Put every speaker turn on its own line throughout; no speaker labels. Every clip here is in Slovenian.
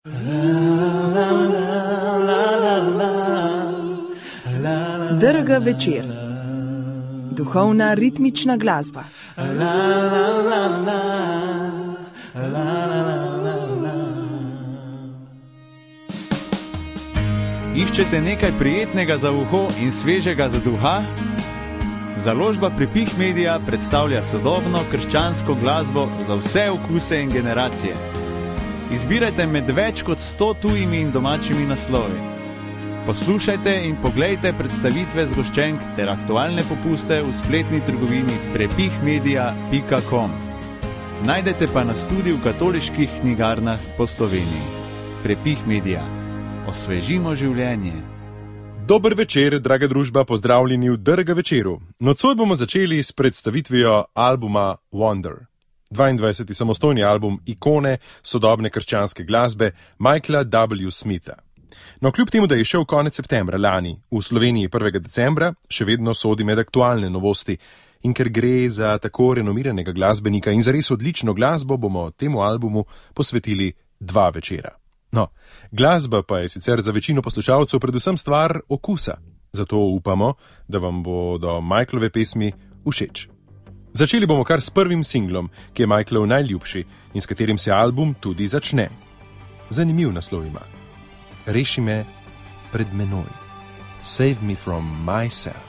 Drga večer. Duhovna ritmična glasba.
Iščete nekaj prijetnega za uho in svežega za duha? Založba Prepih Media predstavlja sodobno krščansko glasbo za vse okuse in generacije. Izbirajte med več kot 100 tujimi in domačimi naslovi. Poslušajte in poglejte predstavitve zgoščenk ter aktualne popuste v spletni trgovini prepihmedia.com. Najdete pa nas tudi v katoliških knjigarnah po Sloveniji. Prepih Media. Osvežimo življenje.
Dober večer, draga družba, pozdravljeni v Drga večeru. Nocoj bomo začeli s predstavitvijo albuma Wonder. 22. samostojni album ikone sodobne krščanske glasbe Michaela W. Smitha. No, kljub temu, da je šel konec septembra lani, v Sloveniji 1. decembra, še vedno sodi med aktualne novosti. In ker gre za tako renomiranega glasbenika in za res odlično glasbo, bomo temu albumu posvetili 2 večera. No, glasba pa je sicer za večino poslušalcev predvsem stvar okusa. Zato upamo, da vam bodo Michaelove pesmi všeč. Začeli bomo kar s prvim singlom, ki je Michaelov najljubši in s katerim se album tudi začne. Zanimiv naslov ima. Reši me pred menoj. Save me from myself.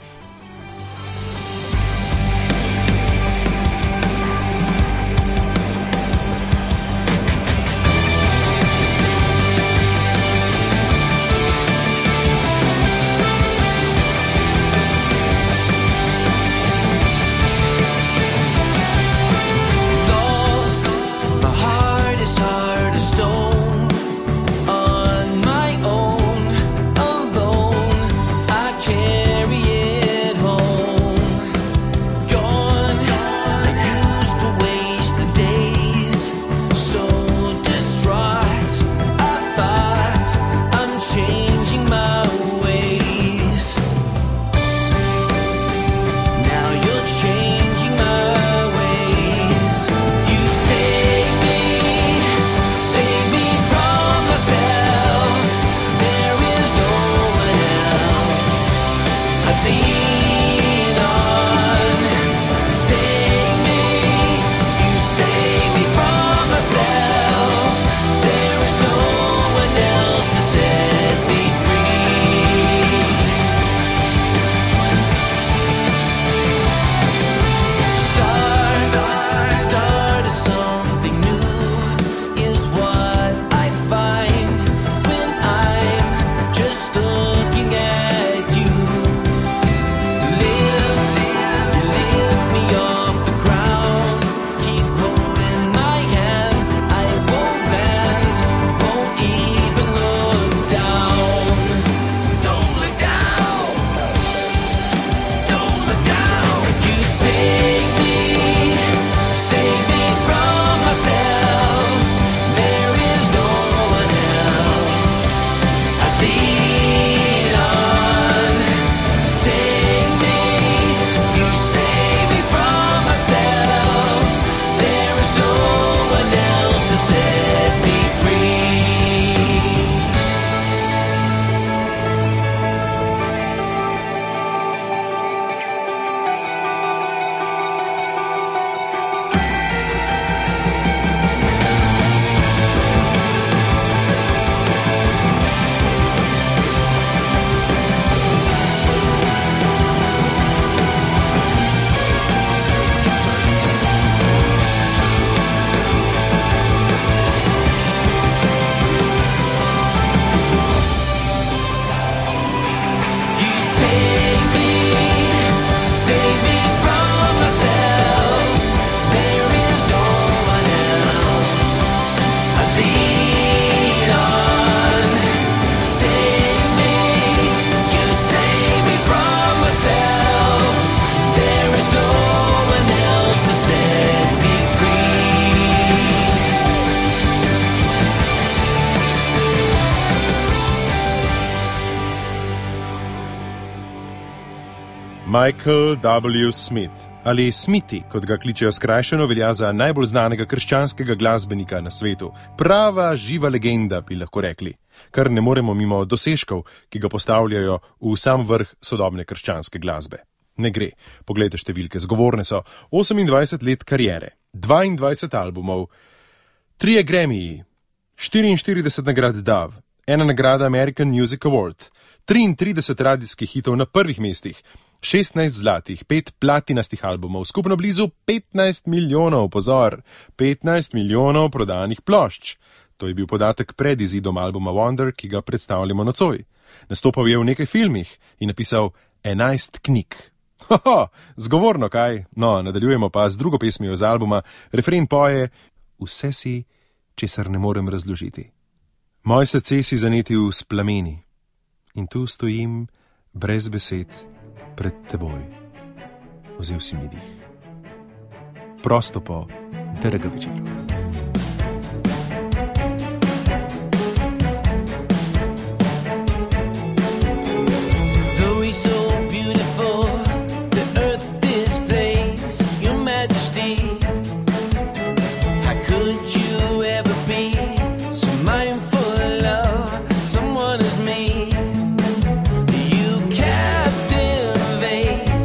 Michael W. Smith, ali Smithy, kot ga kličejo skrajšano, velja za najbolj znanega krščanskega glasbenika na svetu. Prava živa legenda, bi lahko rekli. Kar ne moremo mimo dosežkov, ki ga postavljajo v sam vrh sodobne krščanske glasbe. Ne gre. Poglejte številke, zgovorne so. 28 let kariere, 22 albumov, 3 Grammyji, 44 nagrad Dove, 1 nagrada American Music Award, 33 radijskih hitov na prvih mestih, 16 zlatih, 5 platinastih albumov, skupno blizu 15 milijonov, pozor, 15 milijonov prodanih plošč. To je bil podatek pred izidom albuma Wonder, ki ga predstavljamo nocoj. Nastopal je v nekaj filmih in napisal 11 knjig. Hoho, zgovorno kaj? No, nadaljujemo pa z drugo pesmijo z albuma. Refren poje: vse si, česar ne morem razložiti. Moje srce si zanetil s plameni in tu stojim brez besed pred teboj. Vzel si mi dih. Prosto po Drga večeru.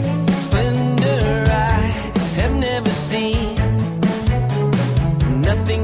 Nothing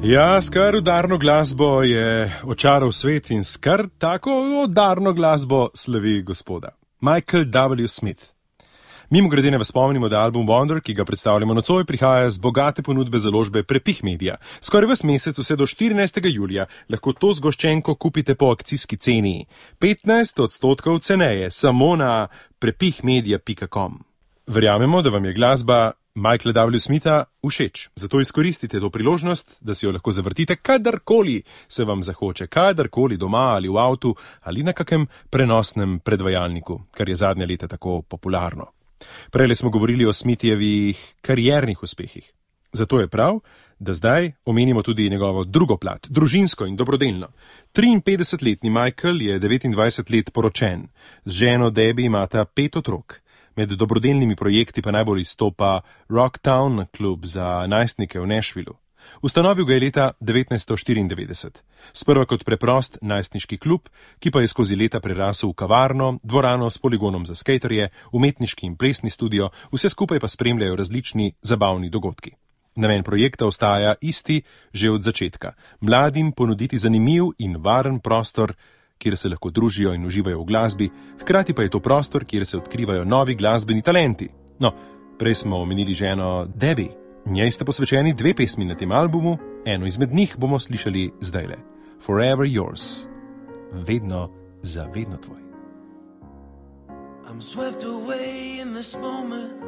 Ja, skar udarno glasbo je očaral svet in skar tako udarno glasbo slavi gospoda. Michael W. Smith. Mimogrede ne vas spomnimo, da album Wonder, ki ga predstavljamo nocoj, prihaja z bogate ponudbe založbe Prepih Media. Skoraj ves mesec, vse do 14. julija, lahko to zgoščenko kupite po akcijski ceni. 15% ceneje, samo na prepihmedia.com. Verjamemo, da vam je glasba Michaela W. Smitha všeč, zato izkoristite to priložnost, da si jo lahko zavrtite kadarkoli se vam zahoče, kadarkoli doma ali v avtu ali na kakem prenosnem predvajalniku, kar je zadnje leta tako popularno. Prejle smo govorili o Smithjevih kariernih uspehih. Zato je prav, da zdaj omenimo tudi njegovo drugo plat, družinsko in dobrodelno. 53-letni Michael je 29 let poročen, z ženo Debbie imata 5 otrok. Med dobrodelnimi projekti pa najbolj izstopa Rocktown klub za najstnike v Nashvillu. Ustanovil ga je leta 1994. Sprva kot preprost najstniški klub, ki pa je skozi leta prerasel v kavarno, dvorano s poligonom za skaterje, umetniški in plesni studio, vse skupaj pa spremljajo različni zabavni dogodki. Namen projekta ostaja isti že od začetka. Mladim ponuditi zanimiv in varen prostor, kjer se lahko družijo in uživajo v glasbi, hkrati pa je to prostor, kjer se odkrivajo novi glasbeni talenti. No, prej smo omenili ženo Debbie. Njej sta posvečeni 2 pesmi na tem albumu, eno izmed njih bomo slišali zdajle. Forever Yours. Vedno, zavedno tvoj.
I'm swept away in this moment.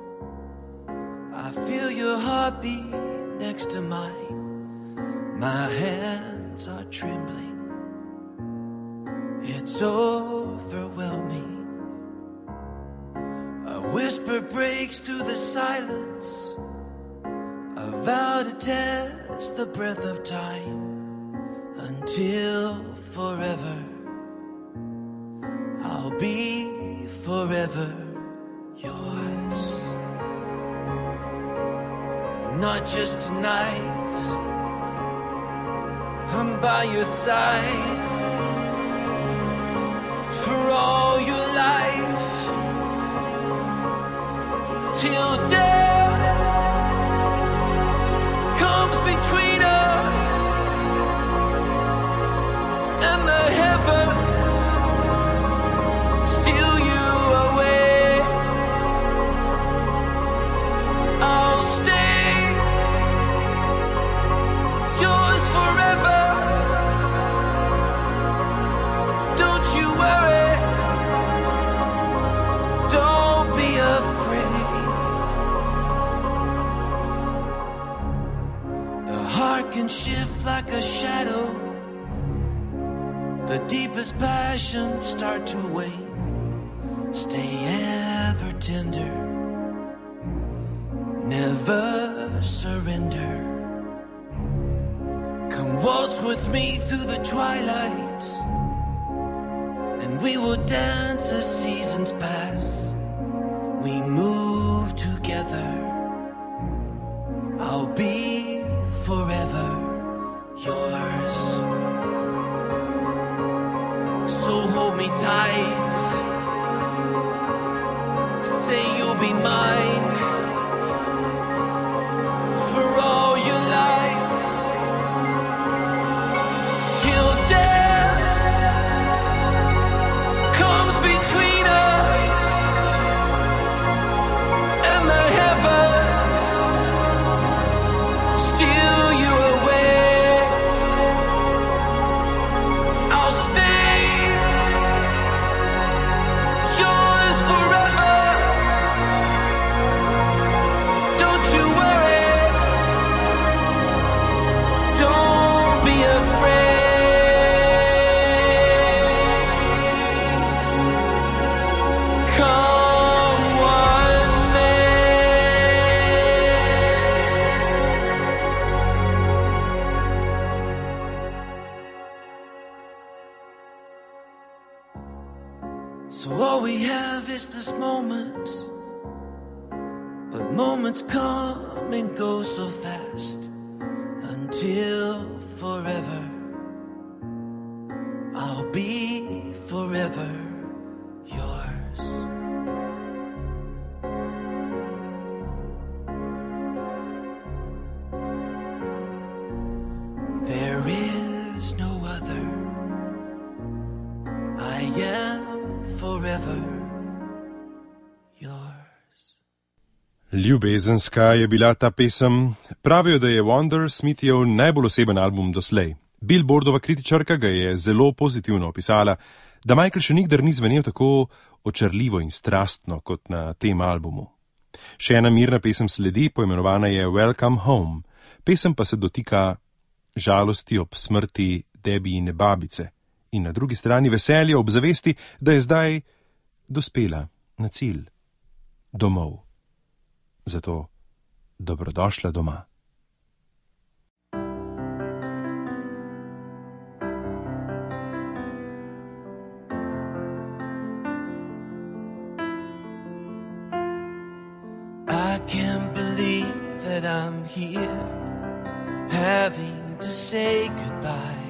I feel your heartbeat next to mine. My hands are trembling. It's overwhelming. A whisper breaks through the silence. A vow to test the breath of time. Until forever, I'll be forever yours. Not just tonight, I'm by your side. For all your life, till death comes between us and the heavens steal you away. I'll stay yours forever. Don't you worry, don't be afraid. The heart can shift like a shadow. The deepest passions start to wane. Stay ever tender, never surrender. Come waltz with me through the twilight, and we will dance as seasons pass. We move together. I'll be forever yours. So hold me tight. Say you'll be mine for all your life. Till death comes between us and the heavens steal you away. I'll stay yours forever. Don't you worry, don't be afraid. Come one day. So all we have is this moment, but moments come and go so fast. Until forever, I'll be forever yours.
Ljubezenska je bila ta pesem. Pravijo, da je Wonder Smithijev najbolj oseben album doslej. Billboardova kritičarka ga je zelo pozitivno opisala, da Michael še nikdar ni zvenel tako očarljivo in strastno kot na tem albumu. Še ena mirna pesem sledi, poimenovana je Welcome Home. Pesem pa se dotika žalosti ob smrti Debijine babice in na drugi strani veselje ob zavesti, da je zdaj dospela na cilj, domov. Zato dobrodošla doma.
I can't believe that I'm here, having to say goodbye.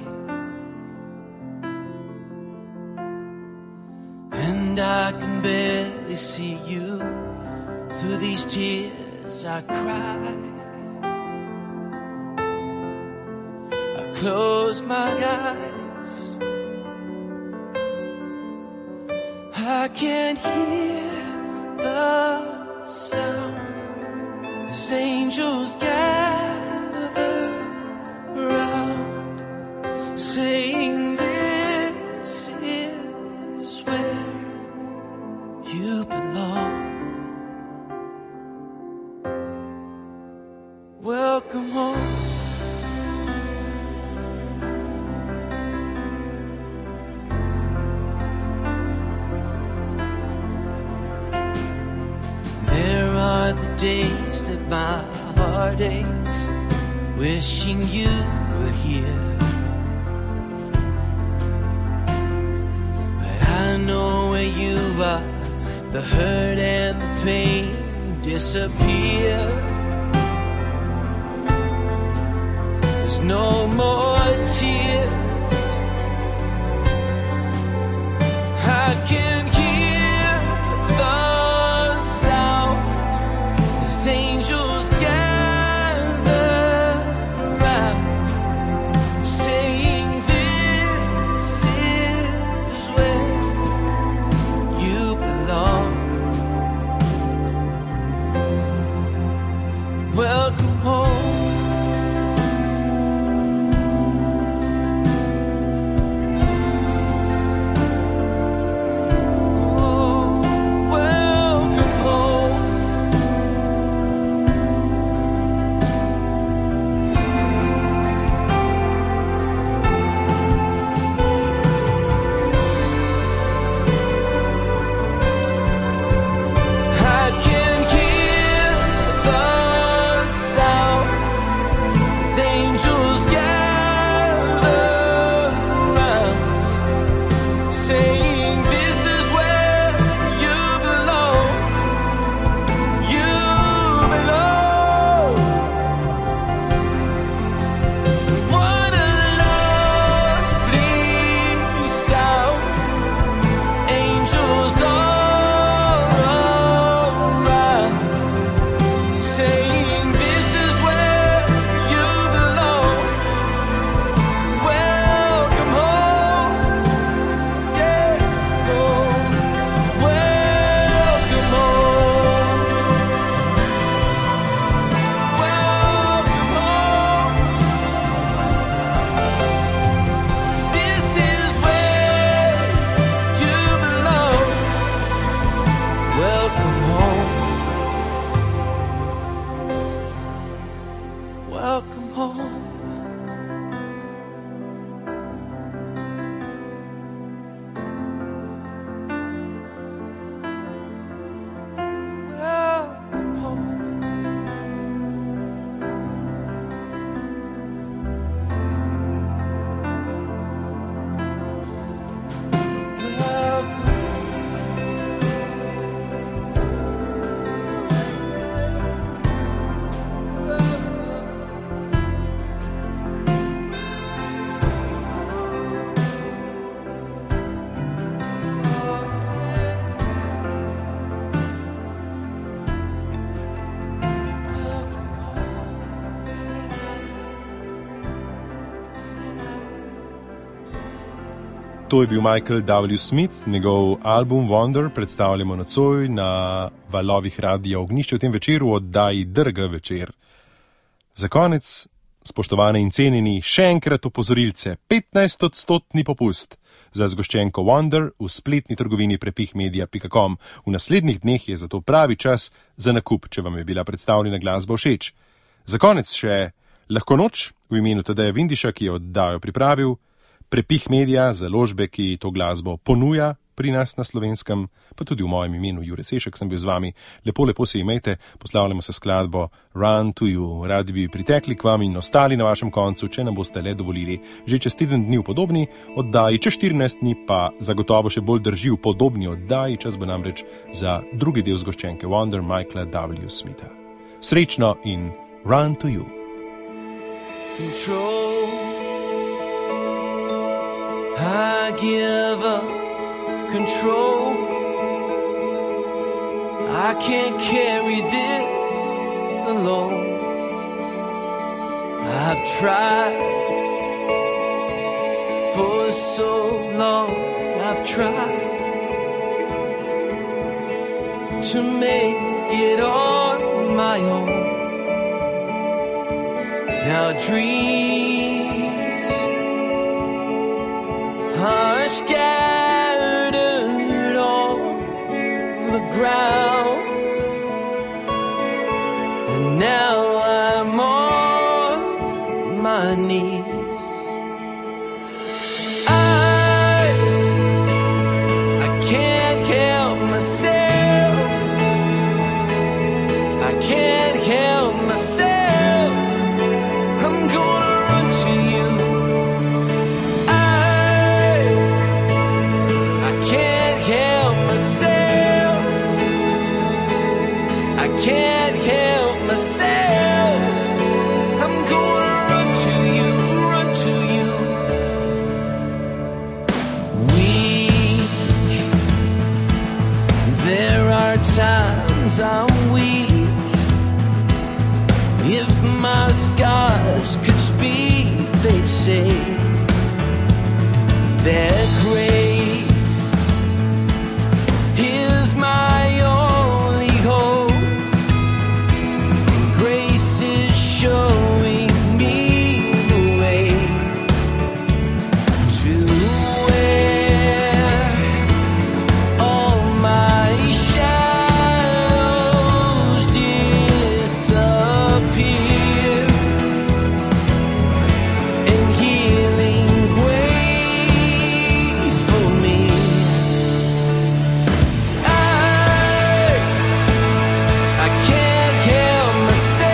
And I can barely see you through these tears I cry. I close my eyes, I can't hear the sound as angels gather around, saying this is where you belong. Welcome home. There are the days that my heart aches, wishing you were here. But I know where you are, the hurt and the pain disappear. There's no more tears. I can hear the sound as angels gather around, saying this is where you belong. Welcome home. I can hear the sound
To je bil Michael W. Smith, njegov album Wonder predstavljamo nocoj na valovih Radia Ognjišče v tem večeru v oddaji Drga večer. Za konec, spoštovane in cenjeni, še enkrat opozorilce, 15% popust za zgoščenko Wonder v spletni trgovini prepihmedia.com. V naslednjih dneh je zato pravi čas za nakup, če vam je bila predstavljena glasba všeč. Za konec še Lahko noč v imenu Tadeja Vindiša, ki je oddajo pripravil, Prepih Media, založbe, ki to glasbo ponuja pri nas na Slovenskem, pa tudi v mojem imenu Jure Sešek sem bil z vami. Lepo se imejte, poslavljamo se skladbo Run to You. Radi bi pritekli k vam in ostali na vašem koncu, če nam boste le dovolili. Že čez teden dni v podobni oddaji, čez 14 dni pa zagotovo še bolj drži v podobni oddaji, čas bo namreč za drugi del zgoščenke Wonder Michaela W. Smitha. Srečno in Run to You.
Control, I give up control. I can't carry this alone. I've tried for so long. I've tried to make it on my own. Now dreams are scattered on the ground, and now I'm on my knees. I can't help myself. I can't help myself. Can't help myself. I'm gonna run to you, run to you. Weak. There are times I'm weak. If my scars could speak, they'd say that grace is my only hope. Showing me the way to where all my shadows disappear, and healing waits for me. I can't help myself.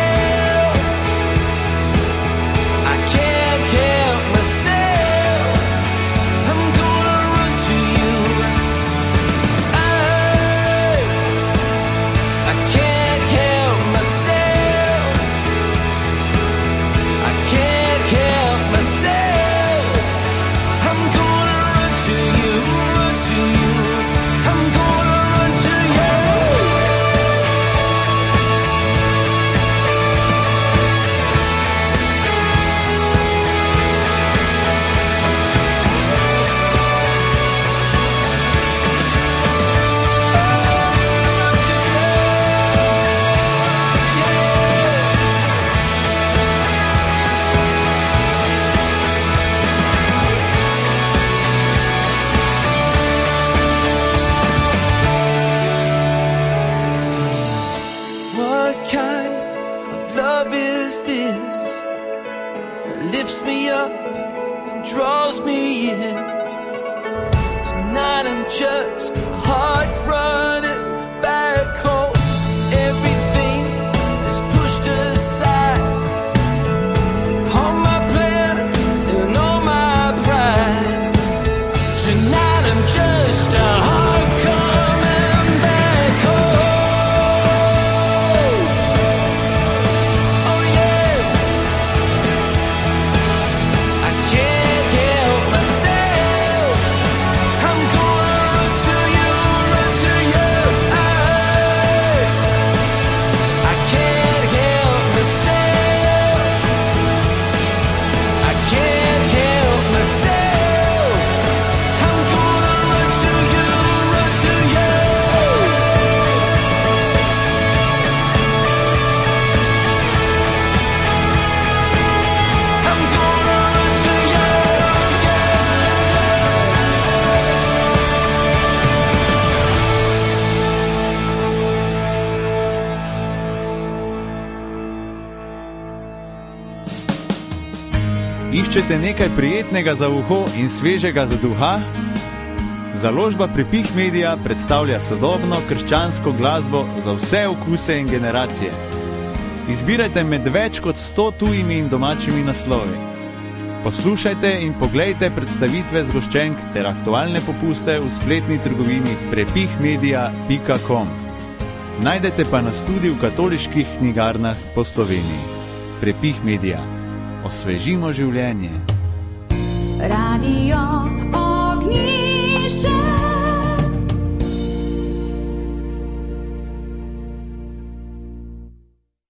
Lifts me up and draws me in. Tonight I'm just a heart running back home. Everything is pushed aside, all my plans and all my pride. Tonight I'm just a heart coming back home. Oh yeah, I can't help myself. I'm gonna run to you, run to you.
Iščete nekaj prijetnega za uho in svežega za duha? Založba Prepih Media predstavlja sodobno krščansko glasbo za vse okuse in generacije. Izbirajte med več kot 100 tujimi in domačimi naslovi. Poslušajte in poglejte predstavitve zgoščenk ter aktualne popuste v spletni trgovini prepihmedia.com. Najdete pa nas tudi v katoliških knjigarnah po Sloveniji. Prepih Media. Osvežimo življenje.
Radio Ognjišče.